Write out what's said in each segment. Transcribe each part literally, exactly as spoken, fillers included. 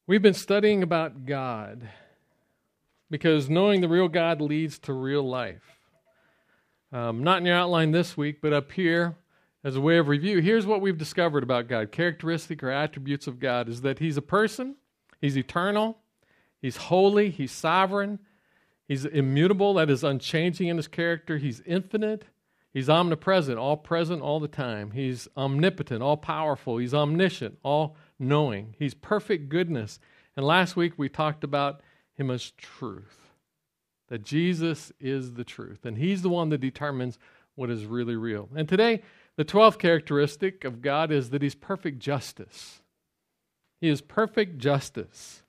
We've been studying about God because knowing the real God leads to real life. Um, not in your outline this week, but up here as a way of review, here's what we've discovered about God. Characteristic or attributes of God is that He's a person, He's eternal, He's holy, He's sovereign, He's immutable, that is unchanging in His character, He's infinite, He's omnipresent, all present all the time, He's omnipotent, all powerful, He's omniscient, all knowing, He's perfect goodness. And last week we talked about Him as truth, that Jesus is the truth, and He's the one that determines what is really real. And today, the twelfth characteristic of God is that He's perfect justice. He is perfect justice.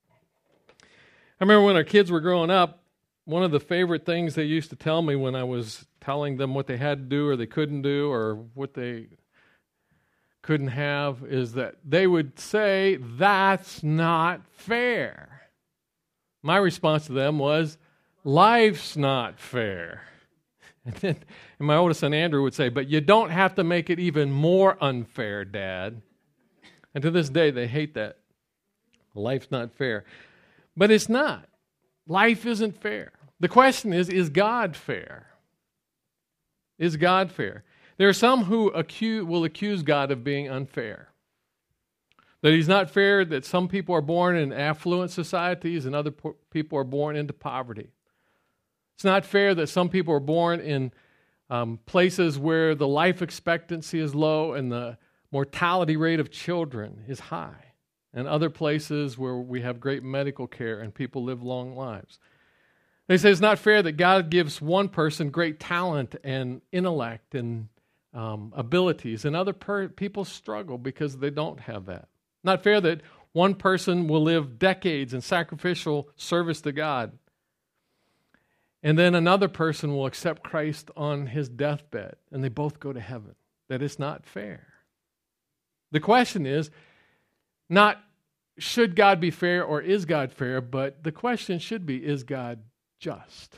I remember when our kids were growing up, one of the favorite things they used to tell me when I was telling them what they had to do or they couldn't do or what they couldn't have is that they would say, "That's not fair." My response to them was, "Life's not fair." And then and my oldest son Andrew would say, "But you don't have to make it even more unfair, Dad." And to this day, they hate that. Life's not fair. But it's not. Life isn't fair. The question is, is God fair? Is God fair? There are some who accuse, will accuse God of being unfair. That He's not fair, that some people are born in affluent societies and other po- people are born into poverty. It's not fair that some people are born in um, places where the life expectancy is low and the mortality rate of children is high, and other places where we have great medical care and people live long lives. They say it's not fair that God gives one person great talent and intellect and um, abilities, and other per- people struggle because they don't have that. Not fair that one person will live decades in sacrificial service to God, and then another person will accept Christ on his deathbed, and they both go to heaven. That is not fair. The question is not should God be fair or is God fair, but the question should be, is God just?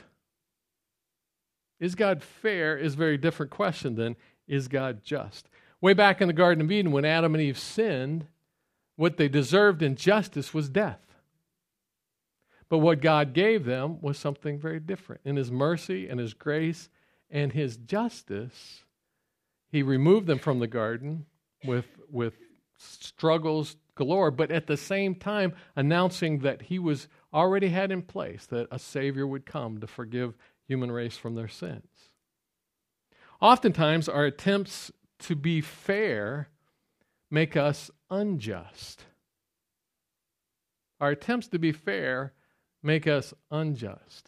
Is God fair is a very different question than is God just? Way back in the Garden of Eden when Adam and Eve sinned, what they deserved in justice was death. But what God gave them was something very different. In His mercy and His grace and His justice, He removed them from the garden with, with struggles galore, but at the same time announcing that He was already had in place, that a Savior would come to forgive human race from their sins. Oftentimes, our attempts to be fair make us unjust. Our attempts to be fair make us unjust.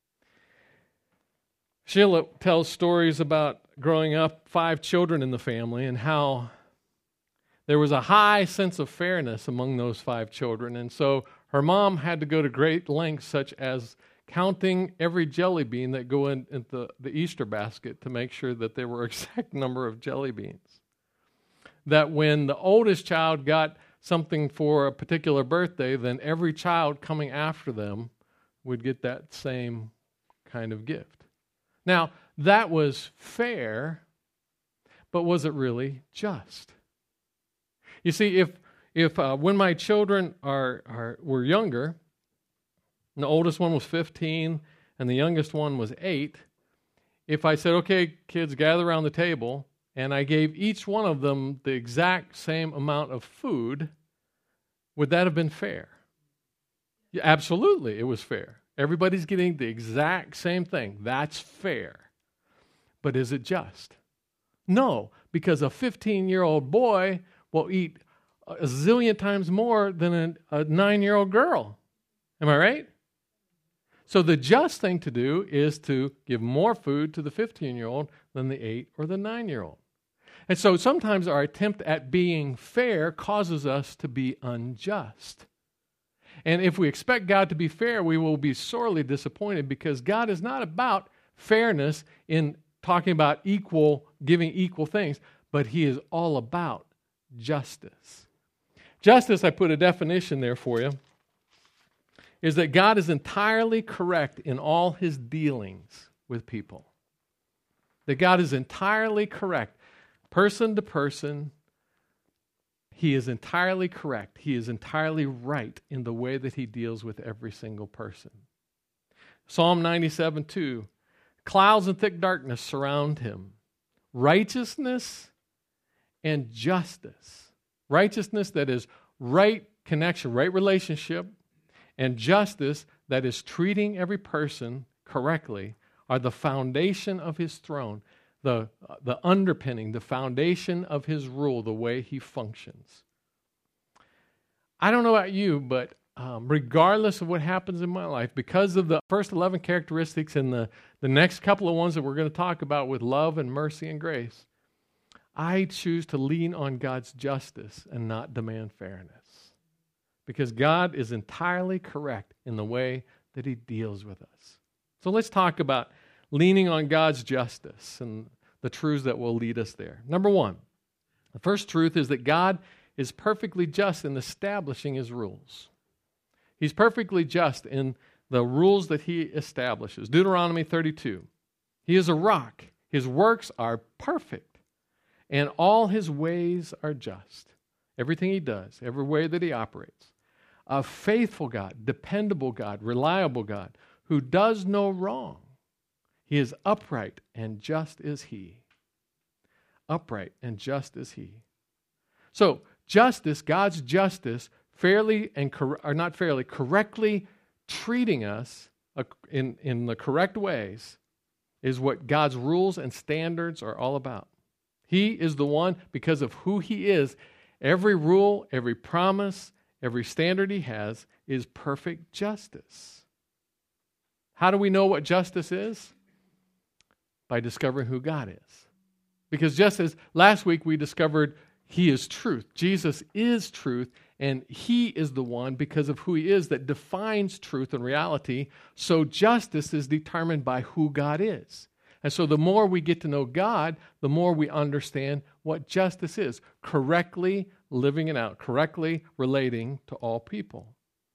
Sheila tells stories about growing up, five children in the family, and how there was a high sense of fairness among those five children. And so her mom had to go to great lengths, such as counting every jelly bean that go in, in the, the Easter basket to make sure that there were exact number of jelly beans. That when the oldest child got something for a particular birthday, then every child coming after them would get that same kind of gift. Now, that was fair, but was it really just? You see, if if uh, when my children are, are were younger, and the oldest one was fifteen and the youngest one was eight, if I said, "Okay, kids, gather around the table," and I gave each one of them the exact same amount of food, would that have been fair? Yeah, absolutely, it was fair. Everybody's getting the exact same thing. That's fair. But is it just? No, because a fifteen-year-old boy will eat a zillion times more than a, a nine-year-old girl. Am I right? So the just thing to do is to give more food to the fifteen-year-old than the eight or the nine-year-old. And so sometimes our attempt at being fair causes us to be unjust. And if we expect God to be fair, we will be sorely disappointed because God is not about fairness in talking about equal, giving equal things, but He is all about justice. Justice, I put a definition there for you, is that God is entirely correct in all His dealings with people. That God is entirely correct, person to person. He is entirely correct. He is entirely right in the way that he deals with every single person. Psalm ninety-seven two, clouds and thick darkness surround him. Righteousness and justice. Righteousness that is right connection, right relationship, and justice that is treating every person correctly are the foundation of his throne, the, the underpinning, the foundation of his rule, the way he functions. I don't know about you, but um, regardless of what happens in my life, because of the first eleven characteristics and the, the next couple of ones that we're going to talk about with love and mercy and grace, I choose to lean on God's justice and not demand fairness. Because God is entirely correct in the way that he deals with us. So let's talk about leaning on God's justice and the truths that will lead us there. Number one, the first truth is that God is perfectly just in establishing his rules. He's perfectly just in the rules that he establishes. Deuteronomy thirty-two, he is a rock. His works are perfect, and all his ways are just. Everything he does, every way that he operates. A faithful God, dependable God, reliable God, who does no wrong. He is upright and just is he. Upright and just is he. So, justice, God's justice, fairly and, cor- or not fairly, correctly treating us in, in the correct ways is what God's rules and standards are all about. He is the one, because of who he is, every rule, every promise, every standard he has is perfect justice. How do we know what justice is? By discovering who God is. Because just as last week we discovered he is truth, Jesus is truth, and he is the one, because of who he is, that defines truth and reality. So justice is determined by who God is. And so the more we get to know God, the more we understand what justice is. Correctly living it out, correctly relating to all people.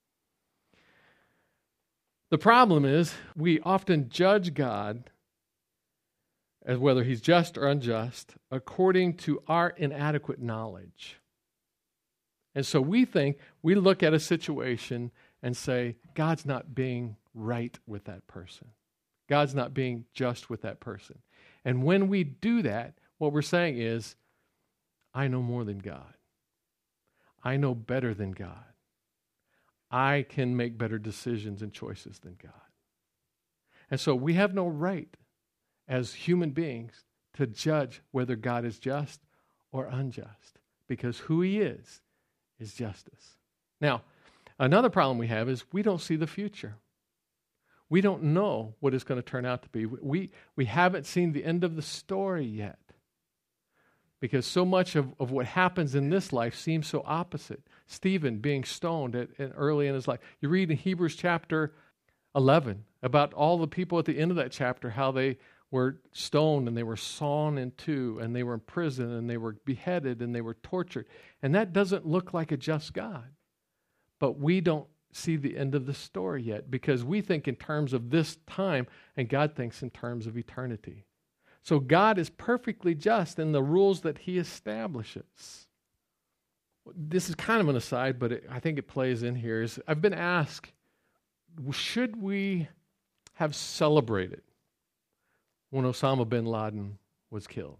The problem is we often judge God as whether he's just or unjust according to our inadequate knowledge. And so we think, we look at a situation and say, God's not being right with that person. God's not being just with that person. And when we do that, what we're saying is, I know more than God. I know better than God. I can make better decisions and choices than God. And so we have no right as human beings to judge whether God is just or unjust, because who he is is justice. Now, another problem we have is we don't see the future. We don't know what it's going to turn out to be. We, we haven't seen the end of the story yet, because so much of, of what happens in this life seems so opposite. Stephen being stoned at, at early in his life. You read in Hebrews chapter eleven about all the people at the end of that chapter, how they were stoned and they were sawn in two and they were in prison and they were beheaded and they were tortured. And that doesn't look like a just God. But we don't see the end of the story yet, because we think in terms of this time and God thinks in terms of eternity. So God is perfectly just in the rules that he establishes. This is kind of an aside, but it, I think it plays in here. Is I've been asked, should we have celebrated when Osama bin Laden was killed?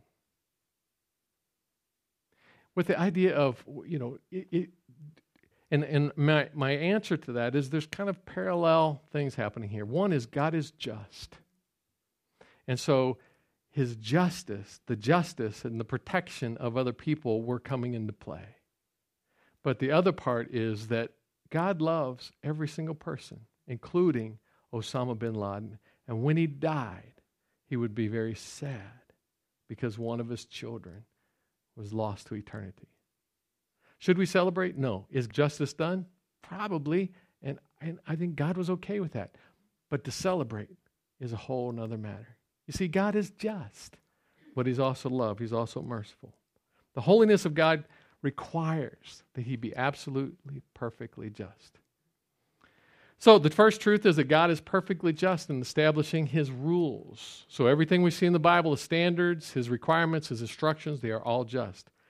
With the idea of, you know, it, it, and, and my, my answer to that is there's kind of parallel things happening here. One is God is just. And so his justice, the justice and the protection of other people were coming into play. But the other part is that God loves every single person, including Osama bin Laden. And when he died, he would be very sad because one of his children was lost to eternity. Should we celebrate? No. Is justice done? Probably. And, and I think God was okay with that. But to celebrate is a whole other matter. You see, God is just, but he's also love. He's also merciful. The holiness of God requires that he be absolutely, perfectly just. So the first truth is that God is perfectly just in establishing his rules. So everything we see in the Bible, his standards, his requirements, his instructions, they are all just.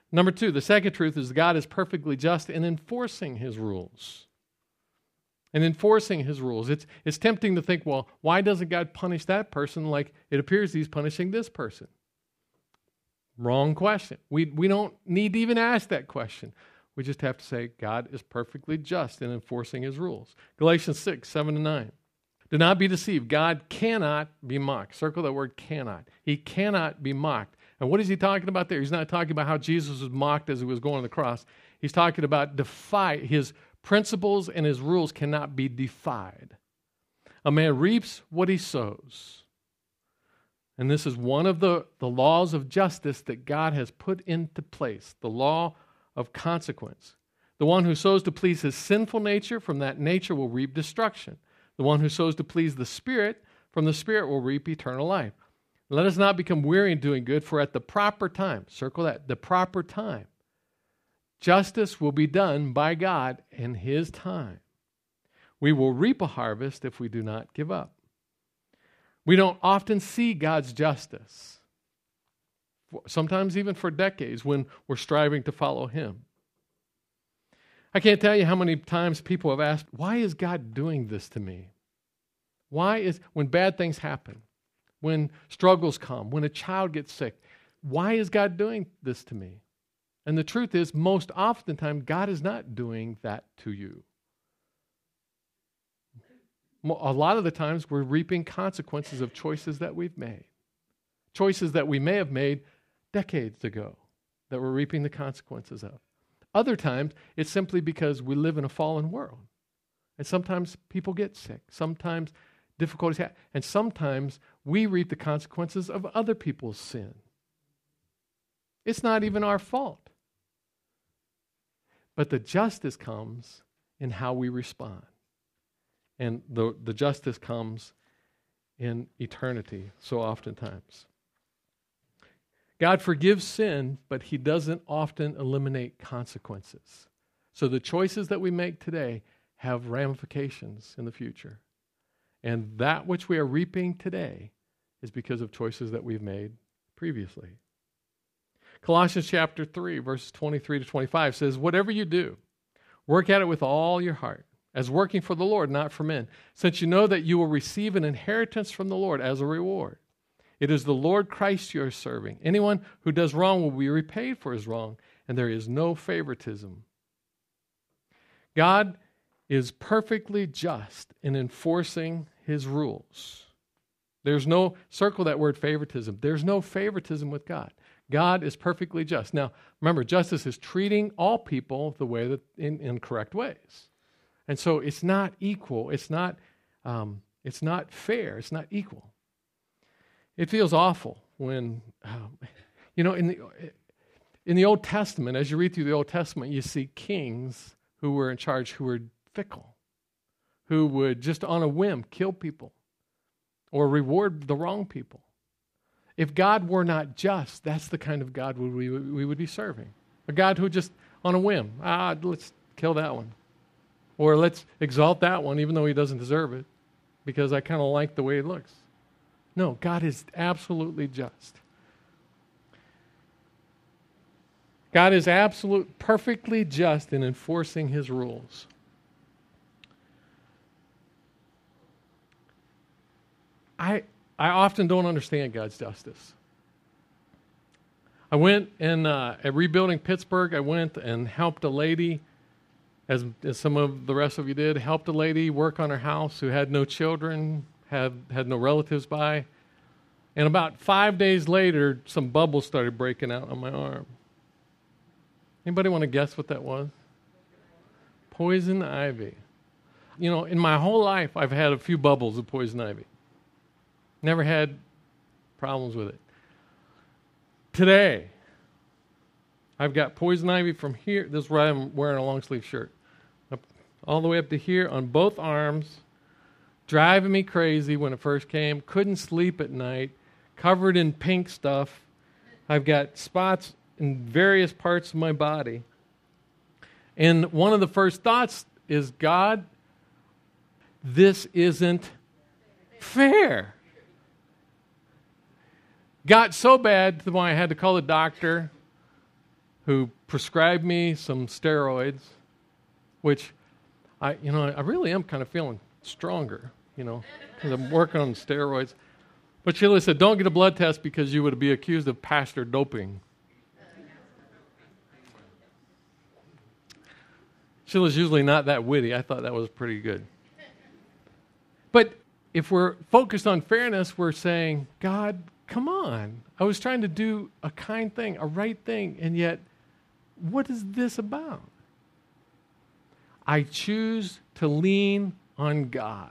Number two, the second truth is God is perfectly just in enforcing his rules. And enforcing his rules. It's, it's tempting to think, well, why doesn't God punish that person like it appears he's punishing this person? Wrong question. We, we don't need to even ask that question. We just have to say God is perfectly just in enforcing his rules. Galatians six, seven to nine. Do not be deceived. God cannot be mocked. Circle that word cannot. He cannot be mocked. And what is he talking about there? He's not talking about how Jesus was mocked as he was going to the cross. He's talking about defy. His principles and his rules cannot be defied. A man reaps what he sows. And this is one of the, the laws of justice that God has put into place, the law of consequence. The one who sows to please his sinful nature, from that nature will reap destruction. The one who sows to please the Spirit, from the Spirit will reap eternal life. Let us not become weary in doing good, for at the proper time, circle that, the proper time, justice will be done by God in his time. We will reap a harvest if we do not give up. We don't often see God's justice, sometimes even for decades when we're striving to follow him. I can't tell you how many times people have asked, why is God doing this to me? Why is, when bad things happen, when struggles come, when a child gets sick, why is God doing this to me? And the truth is, most oftentimes, God is not doing that to you. A lot of the times, we're reaping consequences of choices that we've made. Choices that we may have made decades ago that we're reaping the consequences of. Other times, it's simply because we live in a fallen world. And sometimes people get sick. Sometimes difficulties happen. And sometimes we reap the consequences of other people's sin. It's not even our fault. But the justice comes in how we respond. And the, the justice comes in eternity so oftentimes. God forgives sin, but he doesn't often eliminate consequences. So the choices that we make today have ramifications in the future. And that which we are reaping today is because of choices that we've made previously. Colossians chapter three, verses twenty-three to twenty-five says, whatever you do, work at it with all your heart, as working for the Lord, not for men, since you know that you will receive an inheritance from the Lord as a reward. It is the Lord Christ you are serving. Anyone who does wrong will be repaid for his wrong, and there is no favoritism. God is perfectly just in enforcing his rules. There's no, circle that word favoritism. There's no favoritism with God. God is perfectly just. Now, remember, justice is treating all people the way that in, in correct ways. And so it's not equal. It's not, um, it's not fair. It's not equal. It feels awful when, um, you know, in the in the Old Testament, as you read through the Old Testament, you see kings who were in charge who were fickle, who would just on a whim kill people or reward the wrong people. If God were not just, that's the kind of God we, we would be serving. A God who just on a whim, ah, let's kill that one. Or let's exalt that one even though he doesn't deserve it because I kind of like the way it looks. No, God is absolutely just. God is absolute, perfectly just in enforcing his rules. I I often don't understand God's justice. I went and uh, at Rebuilding Pittsburgh, I went and helped a lady, as, as some of the rest of you did, helped a lady work on her house who had no children, had, had no relatives by. And about five days later, some bubbles started breaking out on my arm. Anybody want to guess what that was? Poison ivy. You know, in my whole life, I've had a few bubbles of poison ivy. Never had problems with it. Today, I've got poison ivy from here. This is where I'm wearing a long sleeve shirt. Up, all the way up to here on both arms. Driving me crazy when it first came. Couldn't sleep at night. Covered in pink stuff. I've got spots in various parts of my body. And one of the first thoughts is, God, this isn't fair. Got so bad to the point I had to call a doctor who prescribed me some steroids, which I, you know, I really am kind of feeling stronger, you know, because I'm working on steroids. But Sheila said, don't get a blood test because you would be accused of pastor doping. Sheila's usually not that witty. I thought that was pretty good. But if we're focused on fairness, we're saying, God, come on. I was trying to do a kind thing, a right thing, and yet, what is this about? I choose to lean on God.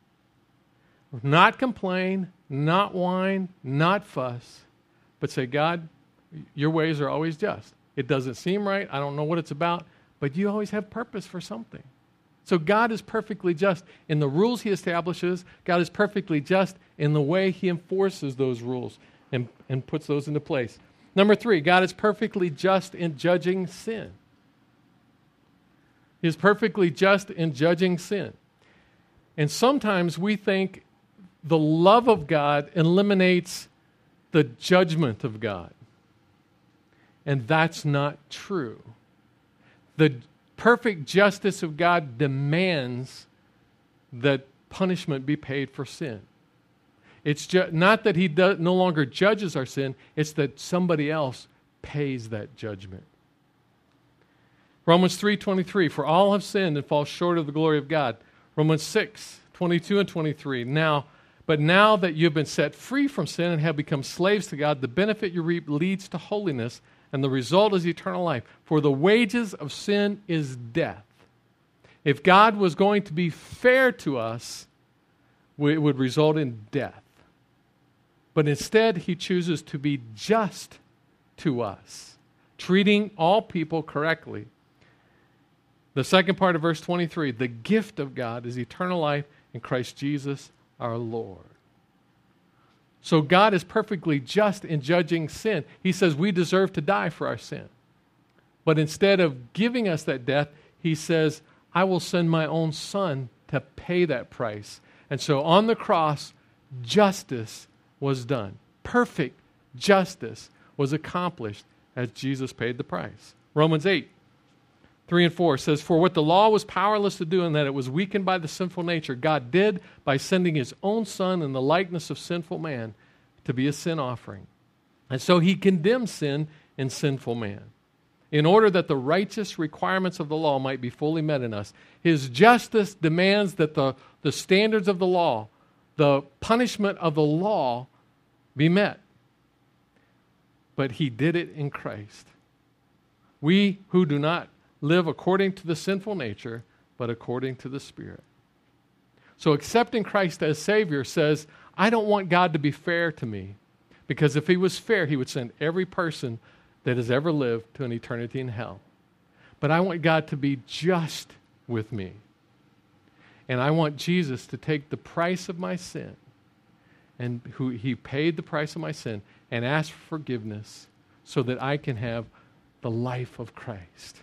Not complain, not whine, not fuss, but say, God, your ways are always just. It doesn't seem right. I don't know what it's about, but you always have purpose for something. So God is perfectly just in the rules he establishes. God is perfectly just in the way he enforces those rules and, and puts those into place. Number three, God is perfectly just in judging sin. He is perfectly just in judging sin. And sometimes we think the love of God eliminates the judgment of God. And that's not true. The perfect justice of God demands that punishment be paid for sin. It's ju- not that he do- no longer judges our sin, it's that somebody else pays that judgment. Romans three twenty-three, for all have sinned and fall short of the glory of God. Romans six twenty-two and twenty-three, now, but now that you have been set free from sin and have become slaves to God, the benefit you reap leads to holiness, and the result is eternal life. For the wages of sin is death. If God was going to be fair to us, it would result in death. But instead, he chooses to be just to us, treating all people correctly. The second part of verse twenty-three, the gift of God is eternal life in Christ Jesus our Lord. So God is perfectly just in judging sin. He says we deserve to die for our sin. But instead of giving us that death, he says, I will send my own son to pay that price. And so on the cross, justice was done. Perfect justice was accomplished as Jesus paid the price. Romans eight, three and four says, for what the law was powerless to do, and that it was weakened by the sinful nature, God did by sending his own son in the likeness of sinful man to be a sin offering. And so he condemned sin in sinful man, in order that the righteous requirements of the law might be fully met in us. His justice demands that the, the standards of the law, the punishment of the law, be met. But he did it in Christ. We who do not live according to the sinful nature, but according to the Spirit. So accepting Christ as Savior says, I don't want God to be fair to me, because if he was fair, he would send every person that has ever lived to an eternity in hell. But I want God to be just with me. And I want Jesus to take the price of my sin, and who he paid the price of my sin, and ask for forgiveness so that I can have the life of Christ.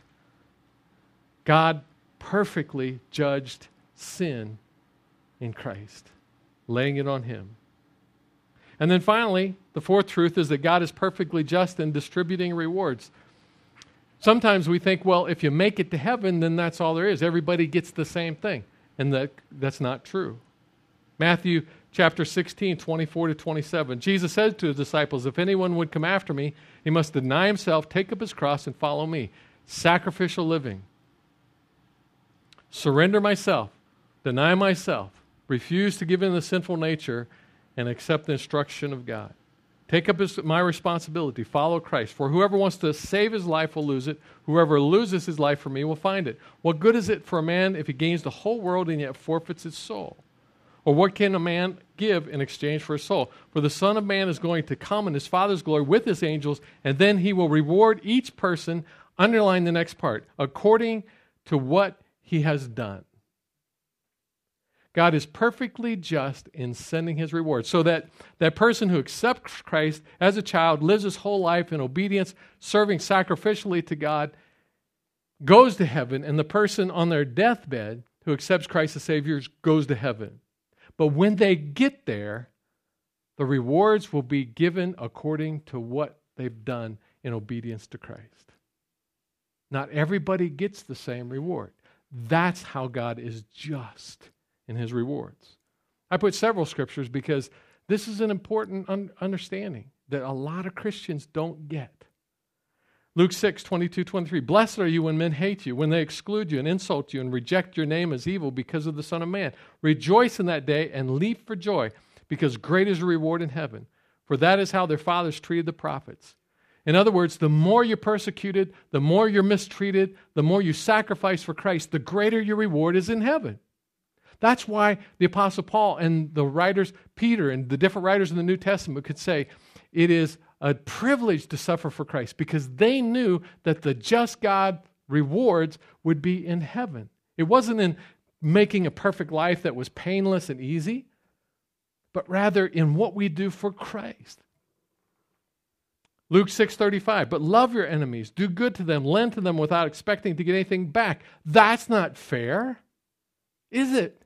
God perfectly judged sin in Christ, laying it on him. And then finally, the fourth truth is that God is perfectly just in distributing rewards. Sometimes we think, well, if you make it to heaven, then that's all there is. Everybody gets the same thing. And that, that's not true. Matthew chapter sixteen, twenty-four to twenty-seven. Jesus said to his disciples, if anyone would come after me, he must deny himself, take up his cross, and follow me. Sacrificial living. Surrender myself, deny myself, refuse to give in the sinful nature, and accept the instruction of God. Take up his, my responsibility, follow Christ. For whoever wants to save his life will lose it. Whoever loses his life for me will find it. What good is it for a man if he gains the whole world and yet forfeits his soul? Or what can a man give in exchange for his soul? For the Son of Man is going to come in his Father's glory with his angels, and then he will reward each person, underline the next part, according to what he has done. God is perfectly just in sending his reward, so that that person who accepts Christ as a child, lives his whole life in obedience, serving sacrificially to God, goes to heaven, and the person on their deathbed who accepts Christ as Savior goes to heaven. But when they get there, the rewards will be given according to what they've done in obedience to Christ. Not everybody gets the same reward. That's how God is just in his rewards. I put several scriptures because this is an important un- understanding that a lot of Christians don't get. Luke six, twenty-two, twenty-three. Blessed are you when men hate you, when they exclude you and insult you and reject your name as evil because of the Son of Man. Rejoice in that day and leap for joy, because great is your reward in heaven. For that is how their fathers treated the prophets. In other words, the more you're persecuted, the more you're mistreated, the more you sacrifice for Christ, the greater your reward is in heaven. That's why the Apostle Paul and the writers, Peter and the different writers in the New Testament could say, it is a privilege to suffer for Christ, because they knew that the just God rewards would be in heaven. It wasn't in making a perfect life that was painless and easy, but rather in what we do for Christ. Luke six thirty-five, but love your enemies, do good to them, lend to them without expecting to get anything back. That's not fair, is it?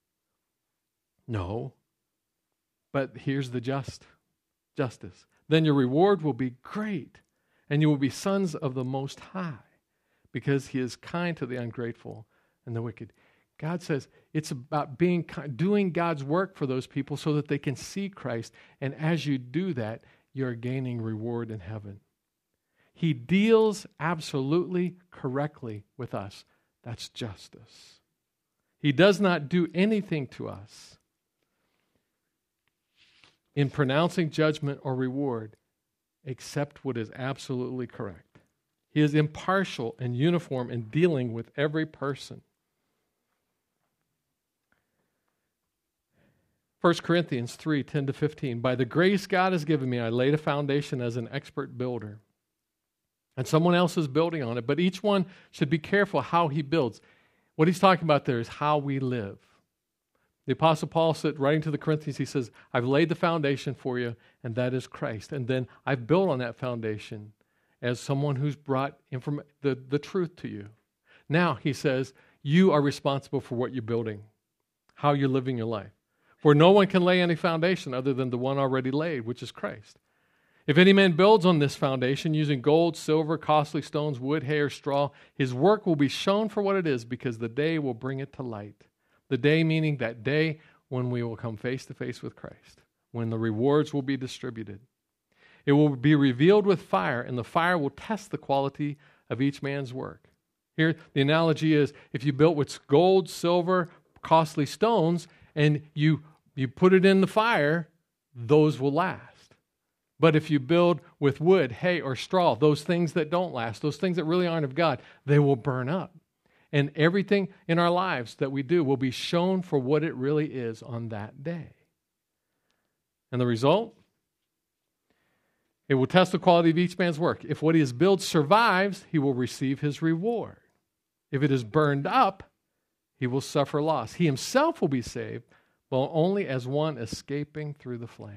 No. But here's the just justice. Then your reward will be great, and you will be sons of the Most High, because he is kind to the ungrateful and the wicked. God says it's about being kind, doing God's work for those people so that they can see Christ, and as you do that, you're gaining reward in heaven. He deals absolutely correctly with us. That's justice. He does not do anything to us in pronouncing judgment or reward except what is absolutely correct. He is impartial and uniform in dealing with every person. First Corinthians three, ten to fifteen. By the grace God has given me, I laid a foundation as an expert builder. And someone else is building on it, but each one should be careful how he builds. What he's talking about there is how we live. The Apostle Paul said, writing to the Corinthians, he says, I've laid the foundation for you, and that is Christ. And then I've built on that foundation as someone who's brought inform- the, the truth to you. Now, he says, you are responsible for what you're building, how you're living your life. For no one can lay any foundation other than the one already laid, which is Christ. If any man builds on this foundation using gold, silver, costly stones, wood, hay, or straw, his work will be shown for what it is, because the day will bring it to light. The day meaning that day when we will come face to face with Christ, when the rewards will be distributed. It will be revealed with fire, and the fire will test the quality of each man's work. Here, the analogy is, if you built with gold, silver, costly stones, and you, you put it in the fire, those will last. But if you build with wood, hay, or straw, those things that don't last, those things that really aren't of God, they will burn up. And everything in our lives that we do will be shown for what it really is on that day. And the result? It will test the quality of each man's work. If what he has built survives, he will receive his reward. If it is burned up, he will suffer loss. He himself will be saved, but only as one escaping through the flames.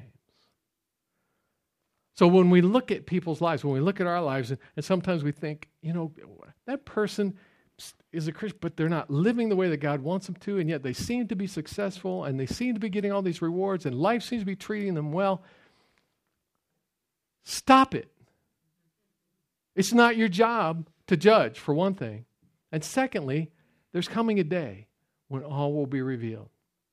So when we look at people's lives, when we look at our lives, and, and sometimes we think, you know, that person is a Christian, but they're not living the way that God wants them to, and yet they seem to be successful, and they seem to be getting all these rewards, and life seems to be treating them well. Stop it. It's not your job to judge, for one thing. And secondly, there's coming a day when all will be revealed.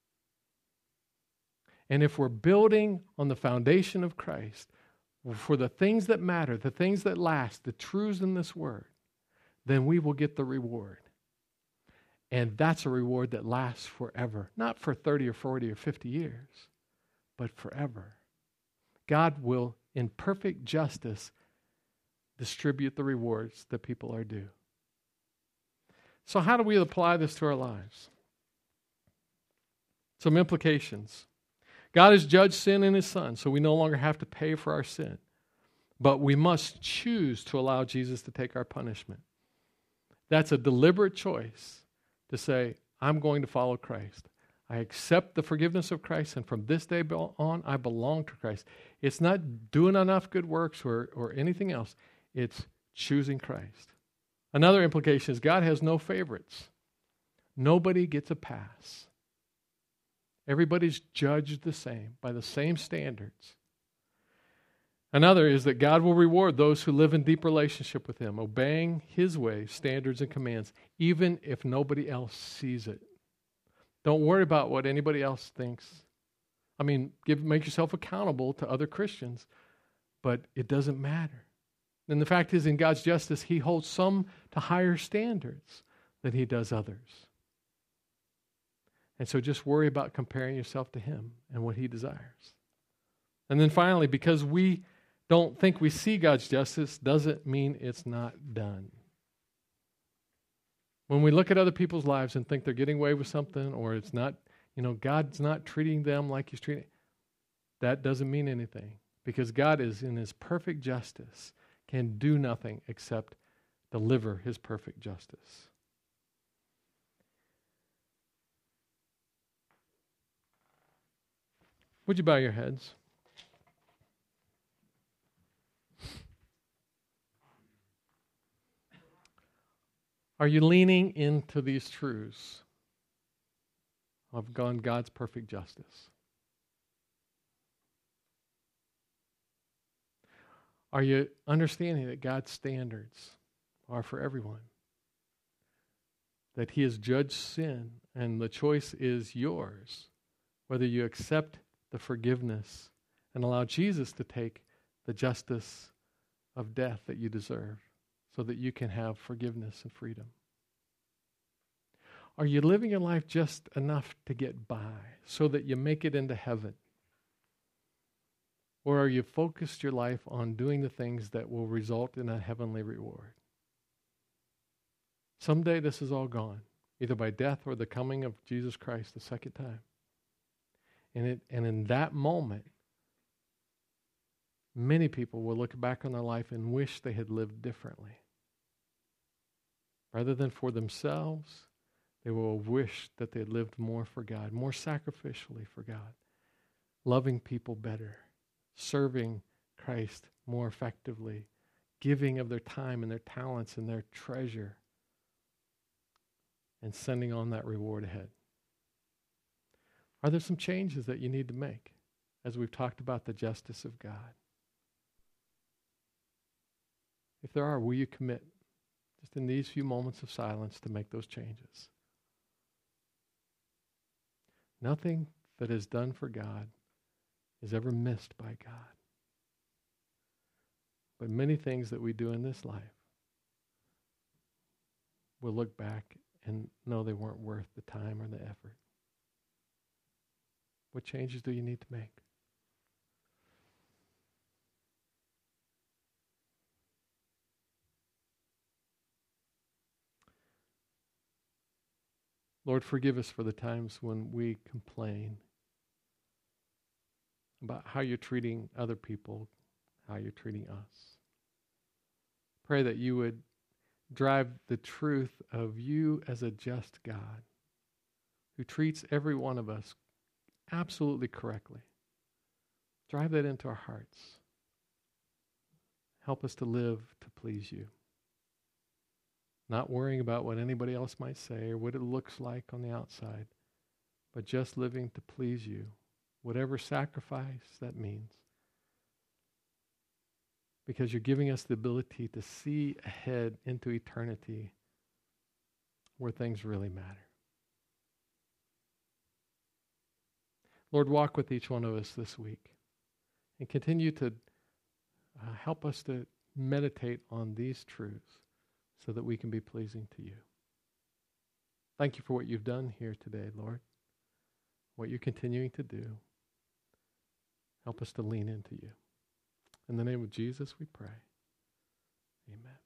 And if we're building on the foundation of Christ, for the things that matter, the things that last, the truths in this word, then we will get the reward. And that's a reward that lasts forever. Not for thirty or forty or fifty years, but forever. God will, in perfect justice, distribute the rewards that people are due. So how do we apply this to our lives? Some implications. God has judged sin in his Son, so we no longer have to pay for our sin. But we must choose to allow Jesus to take our punishment. That's a deliberate choice to say, I'm going to follow Christ. I accept the forgiveness of Christ, and from this day on, I belong to Christ. It's not doing enough good works or, or anything else. It's choosing Christ. Another implication is God has no favorites. Nobody gets a pass. Everybody's judged the same, by the same standards. Another is that God will reward those who live in deep relationship with Him, obeying His ways, standards, and commands, even if nobody else sees it. Don't worry about what anybody else thinks. I mean, give, make yourself accountable to other Christians, but it doesn't matter. And the fact is, in God's justice, He holds some to higher standards than He does others. And so just worry about comparing yourself to Him and what He desires. And then finally, because we don't think we see God's justice, doesn't mean it's not done. When we look at other people's lives and think they're getting away with something, or it's not, you know, God's not treating them like He's treating, that doesn't mean anything. Because God is in His perfect justice, can do nothing except deliver His perfect justice. Would you bow your heads? Are you leaning into these truths of God's perfect justice? Are you understanding that God's standards are for everyone? That He has judged sin and the choice is yours, whether you accept the forgiveness and allow Jesus to take the justice of death that you deserve, so that you can have forgiveness and freedom. Are you living your life just enough to get by so that you make it into heaven? Or are you focused your life on doing the things that will result in a heavenly reward? Someday this is all gone, either by death or the coming of Jesus Christ the second time. And it and in that moment, many people will look back on their life and wish they had lived differently. Rather than for themselves, they will wish that they had lived more for God, more sacrificially for God, loving people better, serving Christ more effectively, giving of their time and their talents and their treasure, and sending on that reward ahead. Are there some changes that you need to make as we've talked about the justice of God? If there are, will you commit just in these few moments of silence to make those changes? Nothing that is done for God is ever missed by God. But many things that we do in this life, we'll look back and know they weren't worth the time or the effort. What changes do you need to make? Lord, forgive us for the times when we complain about how you're treating other people, how you're treating us. Pray that you would drive the truth of you as a just God who treats every one of us absolutely correctly. Drive that into our hearts. Help us to live to please you. Not worrying about what anybody else might say or what it looks like on the outside, but just living to please you, whatever sacrifice that means. Because you're giving us the ability to see ahead into eternity where things really matter. Lord, walk with each one of us this week and continue to uh, help us to meditate on these truths so that we can be pleasing to you. Thank you for what you've done here today, Lord, what you're continuing to do. Help us to lean into you. In the name of Jesus, we pray. Amen.